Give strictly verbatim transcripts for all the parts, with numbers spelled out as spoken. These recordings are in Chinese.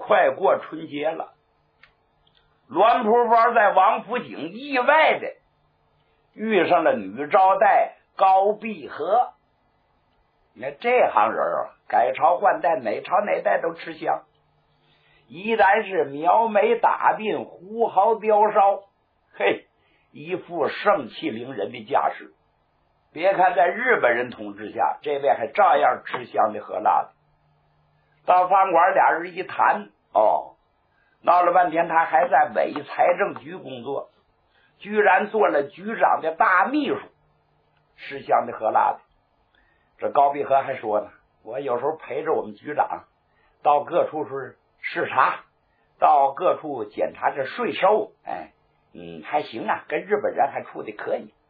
快过春节了，栾蒲包在王府井意外的遇上了女招待高碧荷。你看这行人啊，改朝换代，哪朝哪代都吃香。依然是描眉打鬓，胡毫雕烧，嘿，一副盛气凌人的架势。别看在日本人统治下，这位还照样吃香的喝辣的。到饭馆俩人一谈，哦，闹了半天他还在伪财政局工作，居然做了局长的大秘书，吃香的喝辣的。这高碧荷还说呢，我有时候陪着我们局长到各处是视察，到各处检查这税收，哎，嗯，还行啊，跟日本人还处的可以。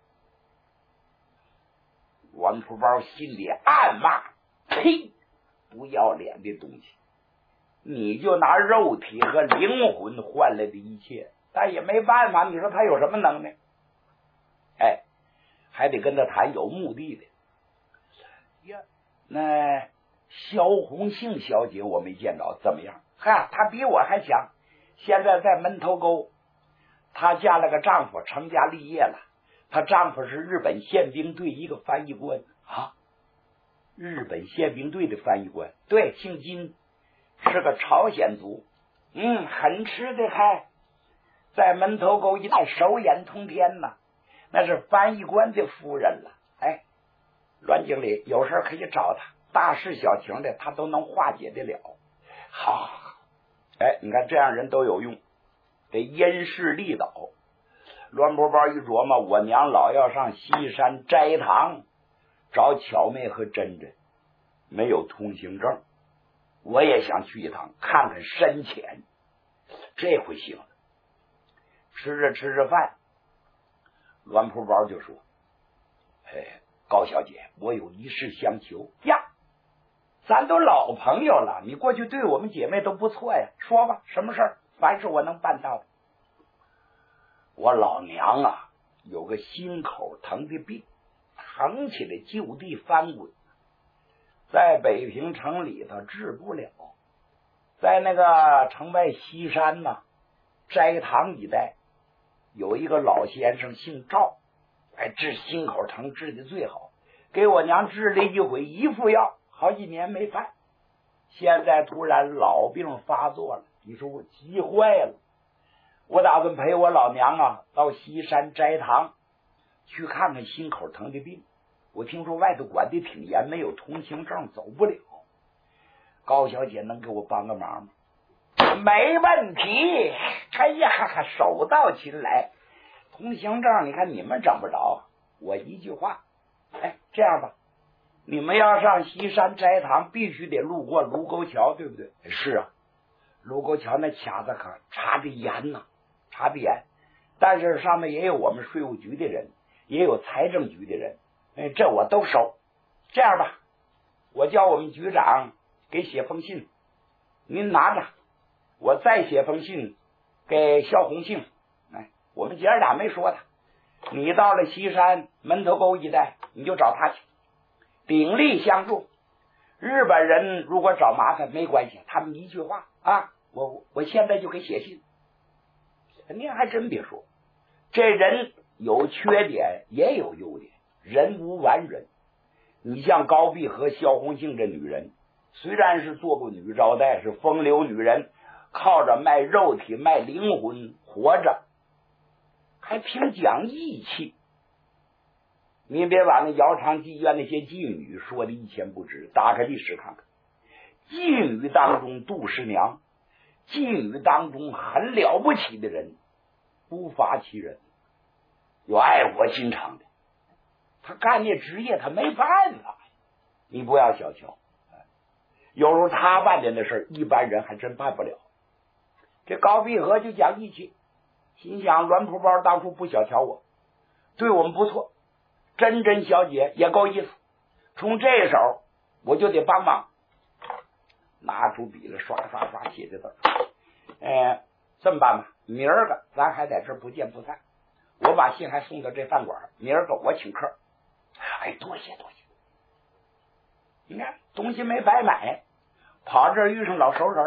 栾蒲包心里暗骂：呸！不要脸的东西！你就拿肉体和灵魂换来的一切，但也没办法。你说他有什么能耐？哎，还得跟他谈有目的的。呀，那萧红杏小姐我没见着，怎么样？哈，她比我还强，现在在门头沟，她嫁了个丈夫，成家立业了。她丈夫是日本宪兵队一个翻译官啊，日本宪兵队的翻译官，对，姓金，是个朝鲜族，嗯，很吃得开，在门头沟一带手眼通天呐，那是翻译官的夫人了。哎，栾经理有事可以找他，大事小情的他都能化解得了。好好好，哎，你看这样人都有用，得因势利导。栾蒲包一琢磨，我娘老要上西山斋堂找巧妹和珍珍，没有通行证，我也想去一趟看看深浅，这回行了。吃着吃着饭，栾蒲包就说：哎，高小姐，我有一事相求呀。咱都老朋友了，你过去对我们姐妹都不错呀，说吧，什么事儿？凡是我能办到的。我老娘啊，有个心口疼的病，疼起来就地翻滚，在北平城里头治不了，在那个城外西山呢，斋堂一带有一个老先生姓赵，哎，治心口疼治的最好，给我娘治了一回，一副药好几年没犯，现在突然老病发作了，你说我急坏了。我打算陪我老娘啊到西山斋堂去看看心口疼的病，我听说外头管的挺严，没有通行证走不了。高小姐能给我帮个忙吗？没问题。哎呀，手到擒来。通行证你看你们整不着，我一句话，哎，这样吧，你们要上西山斋堂必须得路过卢沟桥，对不对？是啊，卢沟桥那卡子可查的严呐、啊，查的严，但是上面也有我们税务局的人，也有财政局的人，哎，这我都收。这样吧，我叫我们局长给写封信，您拿着，我再写封信给萧红杏。哎，我们姐儿俩没说他，你到了西山门头沟一带，你就找他去，鼎力相助。日本人如果找麻烦没关系，他们一句话啊，我我现在就给写信。您还真别说，这人有缺点也有优点，人无完人。你像高碧和萧红杏这女人，虽然是做过女招待，是风流女人，靠着卖肉体卖灵魂活着，还挺讲义气。您别把那姚长妓院那些妓女说的一钱不值，打开历史看看，妓女当中杜十娘，妓女当中很了不起的人不乏其人，有爱国心肠的，他干那职业他没办法，你不要小瞧，有时候他办的那事一般人还真办不了。这高碧和就讲义气，心想栾蒲包当初不小瞧我，对我们不错，珍珍小姐也够意思，从这手我就得帮忙。拿出笔来刷刷刷写的字，呃，这么办吧，明儿个咱还在这儿不见不散，我把信还送到这饭馆，明儿个我请客。哎，多谢多谢。你看东西没白买，跑这儿遇上老熟人了，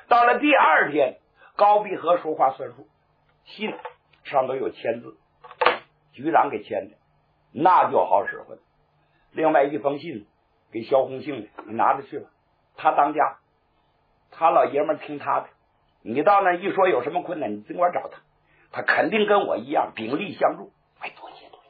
到了第二天，高必和说话算数，信上头有签字，局长给签的，那就好使唤。另外一封信给萧红杏的，你拿着去吧，他当家，他老爷们听他的，你到那一说有什么困难，你尽管找他，他肯定跟我一样鼎力相助。哎，多谢多谢。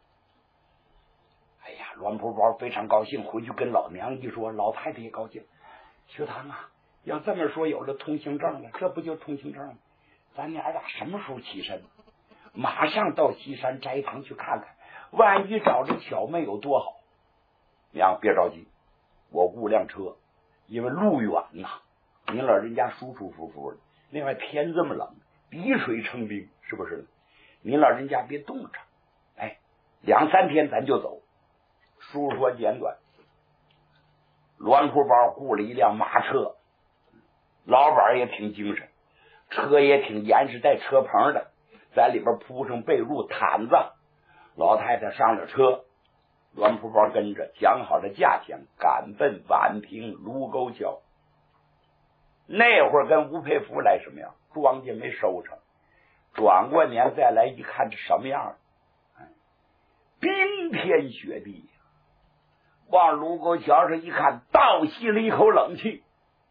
哎呀，栾蒲包非常高兴，回去跟老娘一说，老太太也高兴。学堂啊，要这么说，有了通行证了，这不就通行证吗？咱娘俩什么时候起身？马上到西山斋堂去看看，万一找着小妹有多好。娘别着急，我雇辆车，因为路远呐，您老人家舒舒服服的。另外天这么冷，滴水成冰，是不是？您老人家别冻着，哎，两三天咱就走。书说简短，栾蒲包雇了一辆马车，老板也挺精神，车也挺严实，带车棚的，在里边铺上被褥毯子。老太太上了车，栾蒲包跟着，讲好了价钱，赶奔宛平卢沟桥。那会儿跟吴佩孚来什么样？庄稼没收成，转过年再来一看，这什么样？冰天雪地，往卢沟桥上一看，倒吸了一口冷气。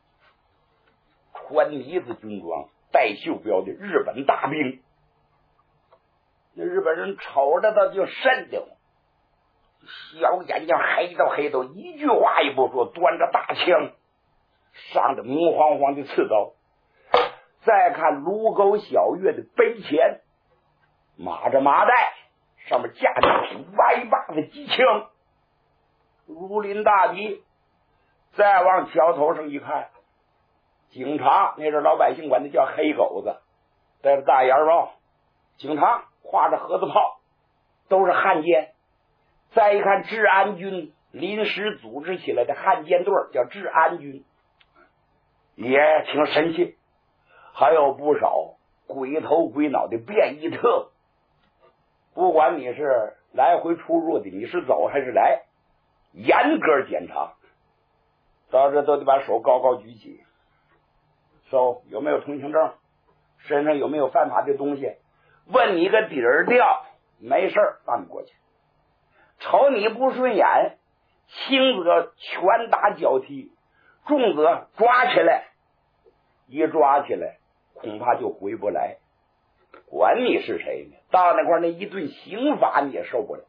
穿呢子军装，带袖标的日本大兵，那日本人瞅着他就瘆得慌，小眼睛黑到黑到，一句话也不说，端着大枪，上着明晃晃的刺刀。再看卢沟小月的碑前，马着麻袋，上面架着挺歪把的机枪，如临大敌。再往桥头上一看，警察，那是老百姓管他叫黑狗子，戴着大檐帽，警察挎着盒子炮，都是汉奸。再一看治安军临时组织起来的汉奸队，叫治安军，也挺神气。还有不少鬼头鬼脑的便衣特，不管你是来回出入的，你是走还是来，严格检查。到这都得把手高高举起，搜有没有通行证，身上有没有犯法的东西，问你个底儿掉，没事放你过去。瞅你不顺眼，轻则拳打脚踢，重则抓起来，一抓起来恐怕就回不来。管你是谁呢，到那块那一顿刑罚你也受不了。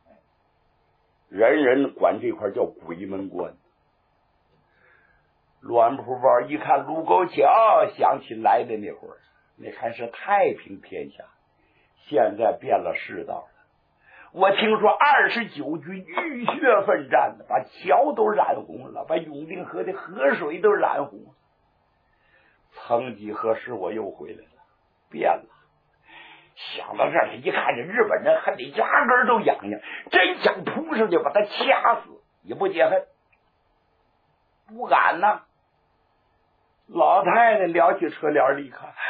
人人管这块叫鬼门关。栾蒲包一看卢沟桥，想起来的那会儿，那还是太平天下，现在变了世道了。我听说二十九军浴血奋战，把桥都染红了，把永定河的河水都染红了。曾几何时我又回来了，变了。想到这儿，一看这日本人恨得牙根都痒痒，真想扑上去把他掐死，也不解恨，不敢呐。老太太撩起车帘离开，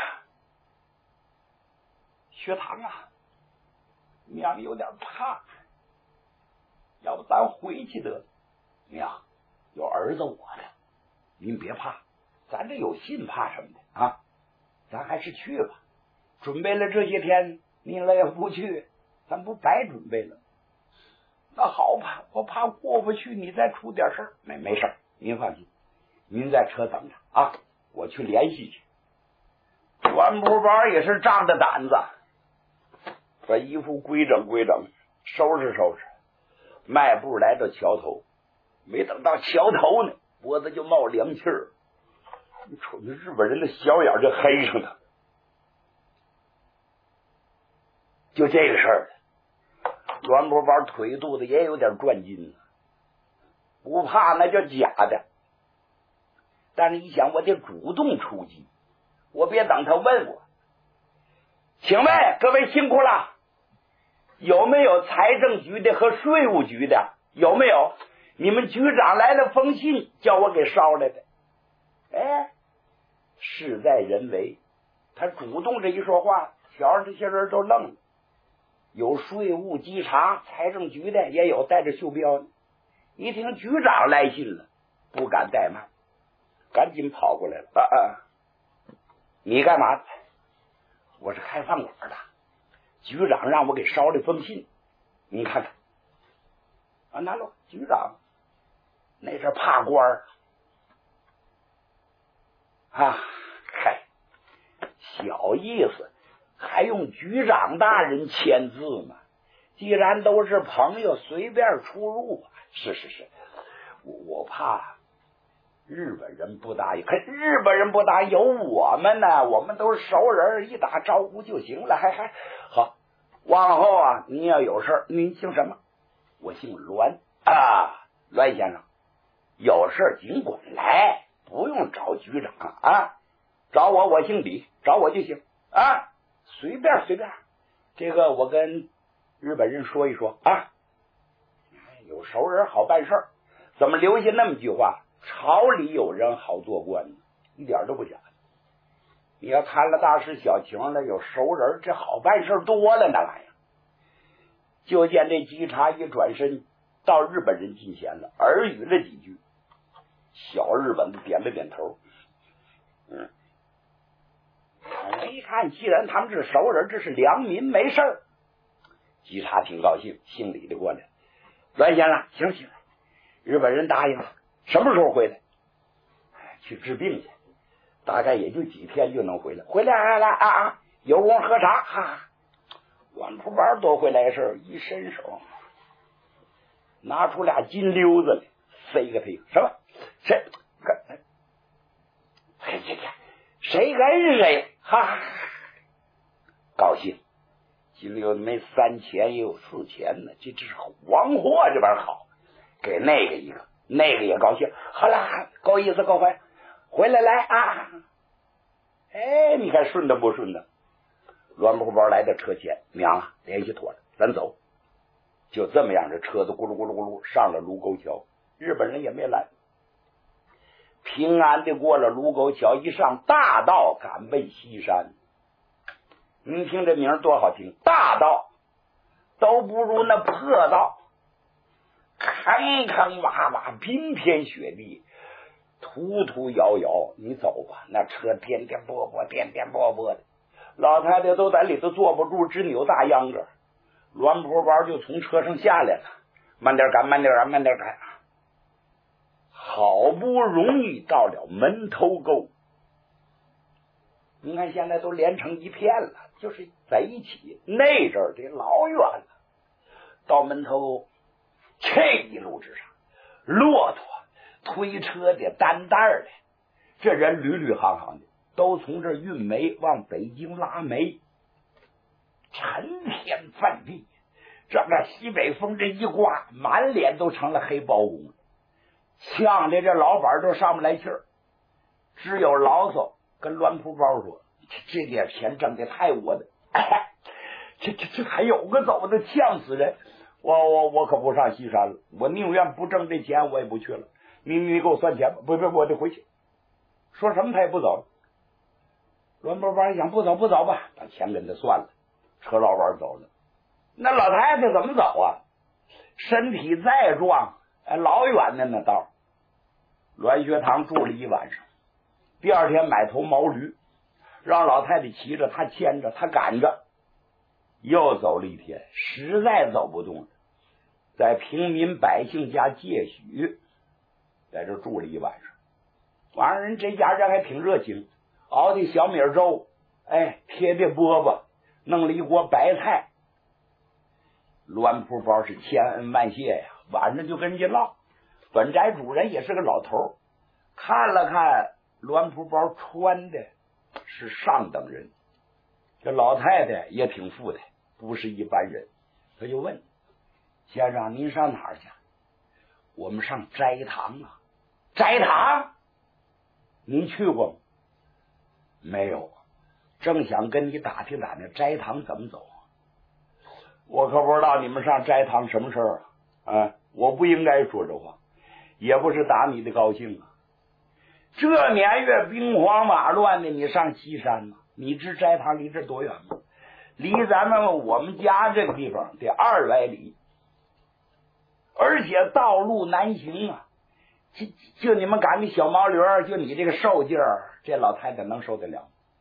学堂啊，娘有点怕，要不咱回去得了。娘，有儿子我的，您别怕，咱这有信，怕什么的啊？咱还是去吧。准备了这些天，您了也不去，咱不白准备了。那好吧，我怕过不去，你再出点事儿。没没事儿，您放心，您在车等着啊，我去联系去。栾蒲包也是仗着胆子，把衣服规整规整，收拾收拾，迈步来到桥头。没等到桥头呢，脖子就冒凉气儿。你瞅那日本人的小眼就黑上了。就这个事儿，栾蒲包腿肚子也有点转筋，不怕那叫假的。但是一想，我得主动出击，我别等他问我。请问各位辛苦了，有没有财政局的和税务局的？有没有？你们局长来了封信，叫我给捎来的。哎，事在人为，他主动这一说话，瞧着这些人都愣了。有税务稽查财政局的，也有带着袖标的。一听局长来信了，不敢怠慢，赶紧跑过来了。啊啊， 你干嘛？我是开饭馆的，局长让我给捎了封信，你看看。啊，拿了局长，那是怕官儿啊，嗨，小意思，还用局长大人签字吗？既然都是朋友，随便出入啊。是是是，我我怕日本人不答应，可日本人不答应，有我们呢，我们都是熟人，一打招呼就行了。还还好，往后啊，你要有事，您姓什么？我姓栾啊，栾先生，有事尽管来，不用找局长啊，找我，我姓李，找我就行啊，随便随便。这个我跟日本人说一说啊，有熟人好办事儿。怎么留下那么句话？朝里有人好做官，一点都不假。你要摊了大事小情了，有熟人，这好办事多了那玩意儿。就见这稽查一转身到日本人近前了，耳语了几句，小日本的点了点头。嗯，我一看，既然他们是熟人，这是良民，没事儿。稽查挺高兴，姓李的过来，栾先生，行行，日本人答应了，什么时候回来？去治病去，大概也就几天就能回来。回来来来啊啊，有功喝茶哈。碗铺板夺回来事，一伸手拿出俩金溜子来，塞给他一个。什么？谁？嘿嘿嘿，谁跟谁？哈哈，高兴。金溜子没三钱也有四钱呢，这这是黄货，这玩意儿好，给那个一个，那个也高兴。好了，够意思够回，回来来啊！哎，你看顺的不顺的？栾铺包来到车前，娘啊，联系妥了，咱走。就这么样，这车子咕噜咕噜咕噜上了卢沟桥，日本人也没拦，平安的过了卢沟桥，一上大道赶奔西山。您听这名多好听，大道都不如那破道，坑坑洼洼，冰天雪地，途途遥遥。你走吧，那车颠颠簸簸，颠颠簸簸的，老太太都在里头坐不住，直扭大秧歌。栾婆包就从车上下来了，慢点赶，慢点赶，慢点赶。好不容易到了门头沟，你看现在都连成一片了，就是在一起。那阵儿得老远了，到门头沟，这一路之上，骆驼、推车的、担担的，这人屡屡行行的，都从这运煤往北京拉煤。尘天泛地，这个西北风这一刮，满脸都成了黑包公，呛的这老板都上不来气儿。只有牢骚跟栾铺包说，这点钱挣的太我的，哎，这这这还有个走的，呛死人！我我我可不上西山了，我宁愿不挣这钱，我也不去了。你你给我算钱吧，不不，我得回去。说什么他也不走。栾包包一想，不走不走吧，把钱跟他算了。车老板走了，那老太太怎么走啊？身体再壮，哎，老远的那道。栾学堂住了一晚上，第二天买头毛驴，让老太太骑着，他牵着，他赶着，又走了一天，实在走不动了，在平民百姓家借许，在这住了一晚上。晚上人这家人还挺热情，熬的小米粥，哎，贴的饽饽，弄了一锅白菜。栾铺包是千恩万谢呀，晚上就跟人家唠。本宅主人也是个老头，看了看栾铺包穿的是上等人，这老太太也挺富的，不是一般人。他就问先生，您上哪儿去？我们上斋堂啊。斋堂您去过吗？没有，正想跟你打听打听斋堂怎么走。我可不知道你们上斋堂什么事儿啊！啊，我不应该说这话，也不是打你的高兴啊。这年月兵荒马乱的，你上西山吗？你知斋堂离这多远吗？离咱们我们家这个地方得二百里，而且道路难行啊！就就你们赶的小毛驴，就你这个瘦劲儿，这老太太能受得了？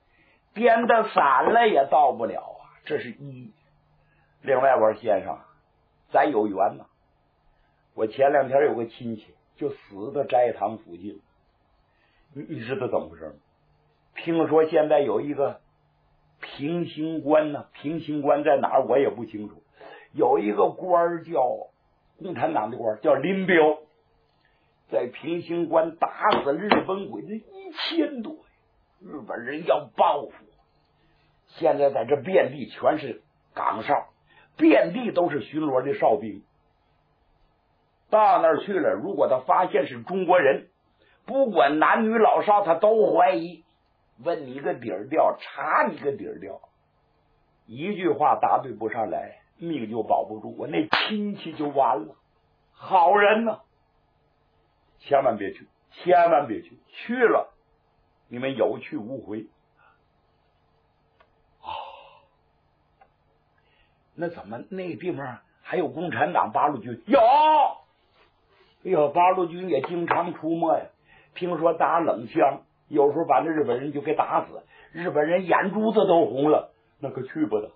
颠的散了也到不了啊，这是一。另外我说先生，咱有缘呐，我前两天有个亲戚就死在斋堂附近，你你知道怎么回事吗？听说现在有一个平型关呢，平型关在哪儿我也不清楚，有一个官叫共产党的官叫林彪，在平型关打死日本鬼子一千多，日本人要报复，现在在这遍地全是岗哨，遍地都是巡逻的哨兵。到那儿去了，如果他发现是中国人，不管男女老少，他都怀疑，问你个底儿调，查你个底儿调，一句话答对不上来，命就保不住，我那亲戚就完了。好人呢，千万别去，千万别去，去了你们有去无回。哦，那怎么那地方还有共产党八路军？有，哎呦，八路军也经常出没呀。听说打冷枪，有时候把那日本人就给打死，日本人眼珠子都红了，那可去不得。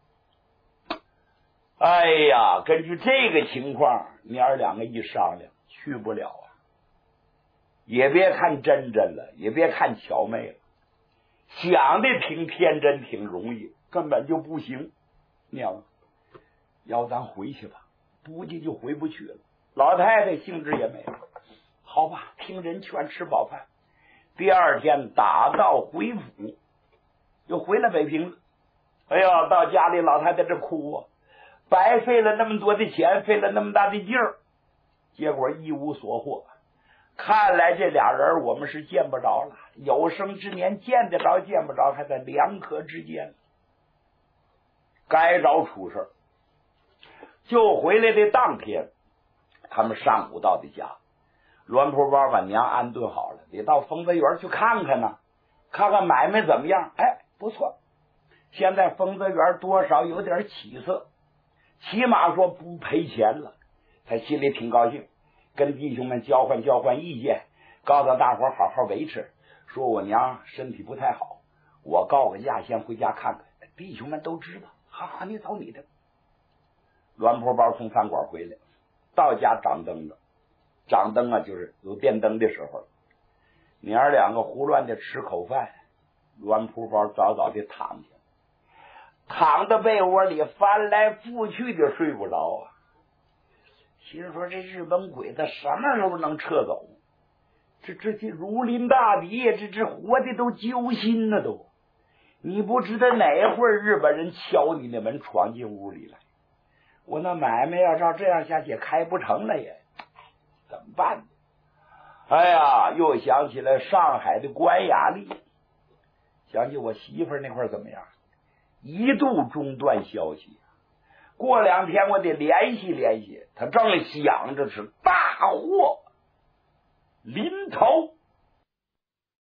哎呀，根据这个情况，娘儿两个一商量，去不了啊。也别看真真了，也别看巧妹了，想的挺天真，挺容易，根本就不行。娘，要咱回去吧，估计就回不去了。老太太兴致也没了，好吧，听人劝，吃饱饭。第二天打道回府，又回了北平了。哎呀，到家里老太太这哭啊，白费了那么多的钱，费了那么大的劲儿，结果一无所获。看来这俩人我们是见不着了，有生之年见得着见不着，还在两可之间。该着出事，就回来的当天，他们上午到的家，栾铺包把娘安顿好了，得到丰泽园去看看呢，看看买卖怎么样。哎，不错，现在丰泽园多少有点起色，起码说不赔钱了，他心里挺高兴，跟弟兄们交换交换意见，告诉大伙好好维持，说我娘身体不太好，我告个假先回家看看。弟兄们都知道，好好，你走你的。栾铺包从饭馆回来，到家掌灯了，掌灯啊就是有电灯的时候了。娘儿两个胡乱的吃口饭，栾铺包早早的躺下，躺在被窝里翻来覆去的睡不着啊。心说这日本鬼子什么时候能撤走？这这这如临大敌，这这活的都揪心了都。你不知道哪会儿日本人敲你的门闯进屋里来，我那买卖要照这样下去开不成了也，怎么办？哎呀，又想起来上海的关雅丽，想起我媳妇儿那块儿怎么样，一度中断消息。过两天我得联系联系，他正想着是大祸临头。